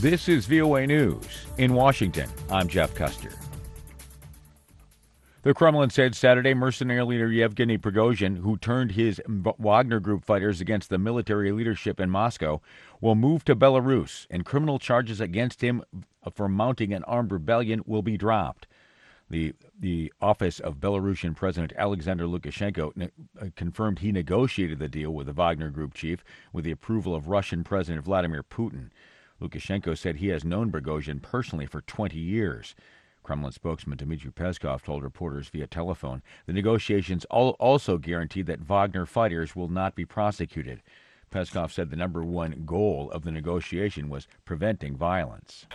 This is VOA News. In Washington, I'm Jeff Custer. The Kremlin said Saturday mercenary leader Yevgeny Prigozhin, who turned his Wagner Group fighters against the military leadership in Moscow, will move to Belarus, and criminal charges against him for mounting an armed rebellion will be dropped. The office of Belarusian President Alexander Lukashenko confirmed he negotiated the deal with the Wagner Group chief with the approval of Russian President Vladimir Putin. Lukashenko said he has known Prigozhin personally for 20 years. Kremlin spokesman Dmitry Peskov told reporters via telephone the negotiations also guaranteed that Wagner fighters will not be prosecuted. Peskov said the number one goal of the negotiation was preventing violence.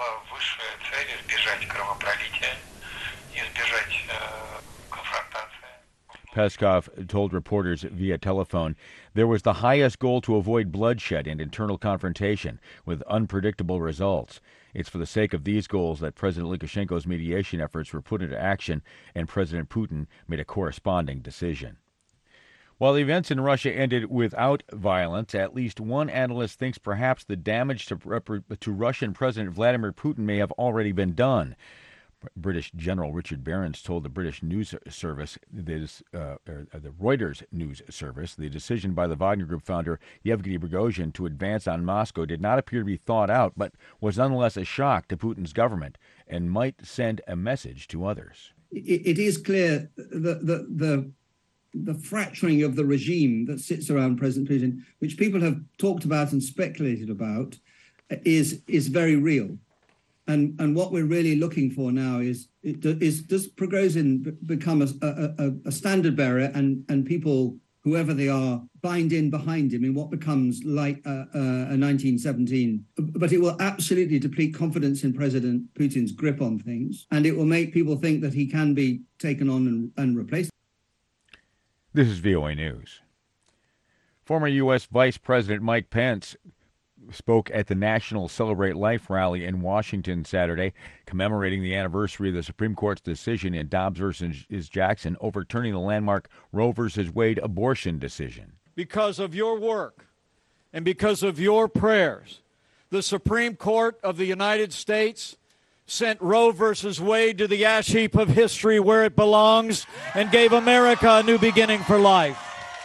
Peskov told reporters via telephone there was the highest goal to avoid bloodshed and internal confrontation with unpredictable results. It's for the sake of these goals that President Lukashenko's mediation efforts were put into action, and President Putin made a corresponding decision. While the events in Russia ended without violence, at least one analyst thinks perhaps the damage to Russian President Vladimir Putin may have already been done. British General Richard Barrons told the British news service, the Reuters news service, the decision by the Wagner Group founder Yevgeny Prigozhin to advance on Moscow did not appear to be thought out, but was nonetheless a shock to Putin's government and might send a message to others. It is clear that the fracturing of the regime that sits around President Putin, which people have talked about and speculated about, is very real. And what we're really looking for now is does Prigozhin become a standard bearer and people, whoever they are, bind in behind him in what becomes like a 1917. But it will absolutely deplete confidence in President Putin's grip on things, and it will make people think that he can be taken on and replaced. This is VOA News. Former U.S. Vice President Mike Pence spoke at the National Celebrate Life rally in Washington Saturday, commemorating the anniversary of the Supreme Court's decision in Dobbs versus Jackson, overturning the landmark Roe versus Wade abortion decision. Because of your work and because of your prayers, the Supreme Court of the United States sent Roe versus Wade to the ash heap of history where it belongs and gave America a new beginning for life.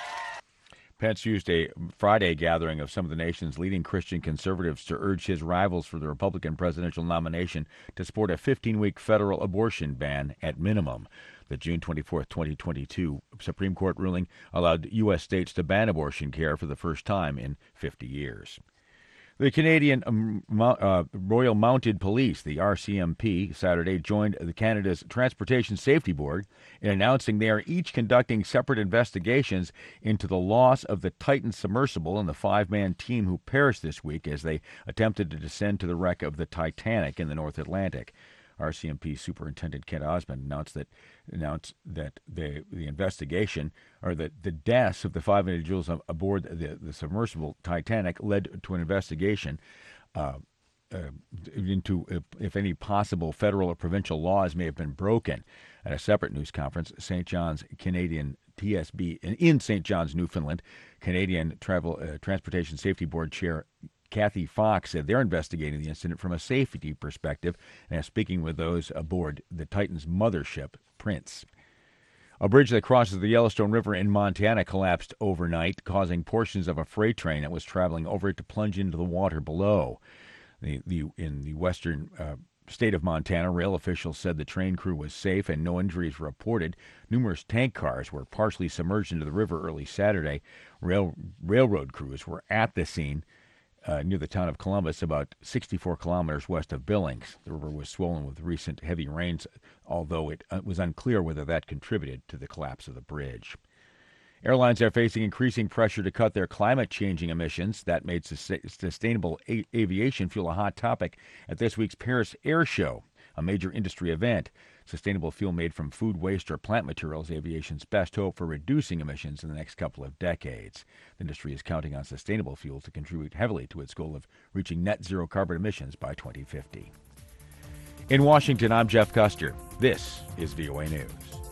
Pence used a Friday gathering of some of the nation's leading Christian conservatives to urge his rivals for the Republican presidential nomination to support a 15-week federal abortion ban at minimum. The June 24, 2022 Supreme Court ruling allowed U.S. states to ban abortion care for the first time in 50 years. The Canadian Royal Mounted Police, the RCMP, Saturday joined Canada's Transportation Safety Board in announcing they are each conducting separate investigations into the loss of the Titan submersible and the five-man team who perished this week as they attempted to descend to the wreck of the Titanic in the North Atlantic. RCMP Superintendent Kent Osmond announced that the investigation, or that the deaths of the five individuals aboard the submersible Titanic, led to an investigation into if any possible federal or provincial laws may have been broken. At a separate news conference, St. John's Canadian TSB in St. John's, Newfoundland, Canadian Transportation Safety Board Chair Kathy Fox said they're investigating the incident from a safety perspective and are speaking with those aboard the Titan's mothership, Prince. A bridge that crosses the Yellowstone River in Montana collapsed overnight, causing portions of a freight train that was traveling over it to plunge into the water below. In the western state of Montana, rail officials said the train crew was safe and no injuries were reported. Numerous tank cars were partially submerged into the river early Saturday. Railroad crews were at the scene near the town of Columbus, about 64 kilometers west of Billings. The river was swollen with recent heavy rains, although it was unclear whether that contributed to the collapse of the bridge. Airlines are facing increasing pressure to cut their climate-changing emissions. That made sustainable aviation fuel a hot topic at this week's Paris Air Show, a major industry event. Sustainable fuel made from food waste or plant materials, aviation's best hope for reducing emissions in the next couple of decades. The industry is counting on sustainable fuel to contribute heavily to its goal of reaching net zero carbon emissions by 2050. In Washington, I'm Jeff Custer. This is VOA News.